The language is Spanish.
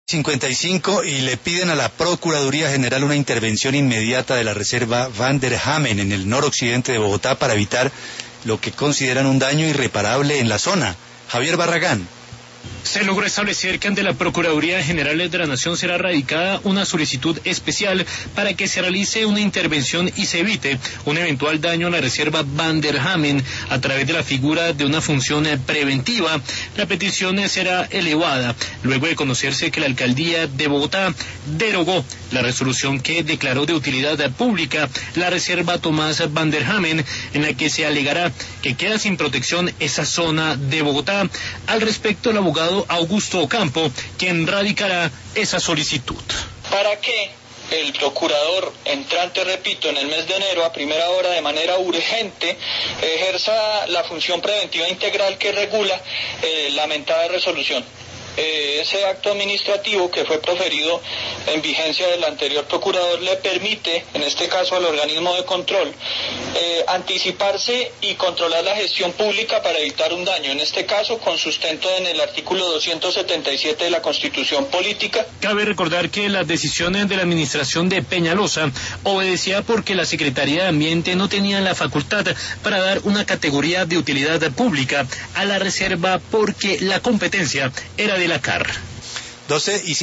55 y le piden a la Procuraduría General una intervención inmediata de la reserva Van der Hamen en el noroccidente de Bogotá para evitar lo que consideran un daño irreparable en la zona. Javier Barragán. Se logró establecer que ante la Procuraduría General de la Nación será radicada una solicitud especial para que se realice una intervención y se evite un eventual daño a la reserva Van der Hamen a través de la figura de una función preventiva. La petición será elevada luego de conocerse que la Alcaldía de Bogotá derogó la resolución que declaró de utilidad pública la reserva Tomás Van der Hamen, en la que se alegará que queda sin protección esa zona de Bogotá. Al respecto, el abogado Augusto Ocampo, quien radicará esa solicitud. Para que el procurador entrante, repito, en el mes de enero a primera hora de manera urgente ejerza la función preventiva integral que regula la mentada resolución. Ese acto administrativo que fue proferido en vigencia del anterior procurador le permite, en este caso al organismo de control, anticiparse y controlar la gestión pública para evitar un daño, en este caso con sustento en el artículo 277 de la Constitución Política. Cabe recordar que las decisiones de la administración de Peñalosa obedecía porque la Secretaría de Ambiente no tenía la facultad para dar una categoría de utilidad pública a la reserva porque la competencia era de la CAR. 12:50